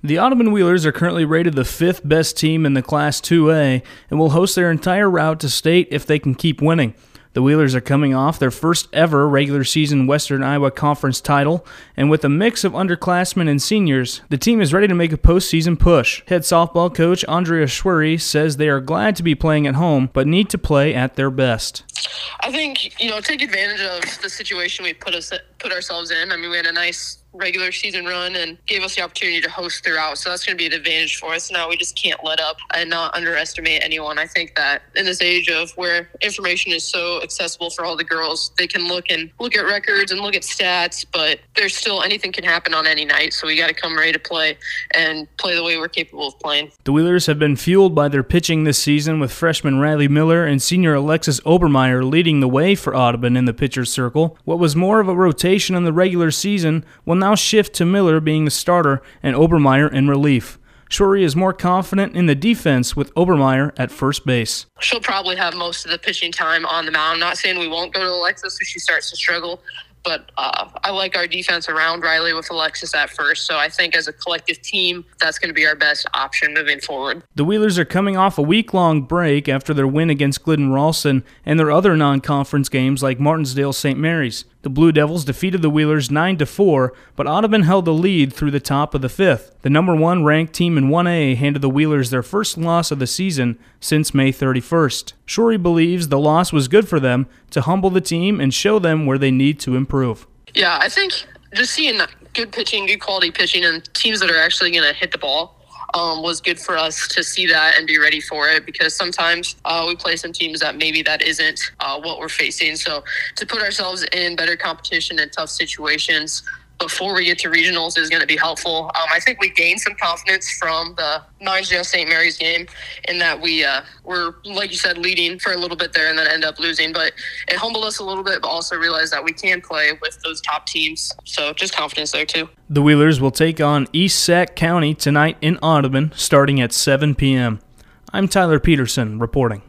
The Audubon Wheelers are currently rated the 5th best team in the Class 2A and will host their entire route to state if they can keep winning. The Wheelers are coming off their first ever regular season Western Iowa Conference title, and with a mix of underclassmen and seniors, the team is ready to make a postseason push. Head softball coach Andrea Schwery says they are glad to be playing at home, but need to play at their best. I think, take advantage of the situation we put ourselves in. I mean, we had a nice regular season run and gave us the opportunity to host throughout. So that's going to be an advantage for us. Now we just can't let up and not underestimate anyone. I think that in this age of where information is so accessible for all the girls, they can look at records and look at stats, but there's still anything can happen on any night. So we got to come ready to play and play the way we're capable of playing. The Wheelers have been fueled by their pitching this season, with freshman Riley Miller and senior Alexis Obermeyer leading the way for Audubon in the pitcher's circle. What was more of a rotation in the regular season will now shift to Miller being the starter and Obermeyer in relief. Schwery is more confident in the defense with Obermeyer at first base. She'll probably have most of the pitching time on the mound. Not saying we won't go to Alexis if she starts to struggle, but I like our defense around Riley with Alexis at first. So I think as a collective team, that's going to be our best option moving forward. The Wheelers are coming off a week-long break after their win against Glidden Ralston and their other non-conference games like Martinsdale St. Mary's. The Blue Devils defeated the Wheelers 9-4, but Audubon held the lead through the top of the 5th. The number 1 ranked team in 1A handed the Wheelers their first loss of the season since May 31st. Schwery believes the loss was good for them to humble the team and show them where they need to improve. Yeah, I think just seeing good pitching, good quality pitching, and teams that are actually going to hit the ball was good for us to see that and be ready for it, because sometimes we play some teams that maybe that isn't what we're facing. So to put ourselves in better competition and tough situations before we get to regionals is going to be helpful. I think we gained some confidence from the Martinsdale St. Mary's game in that we were, like you said, leading for a little bit there and then end up losing. But it humbled us a little bit, but also realized that we can play with those top teams. So just confidence there too. The Wheelers will take on East Sac County tonight in Audubon starting at 7 p.m. I'm Tyler Peterson reporting.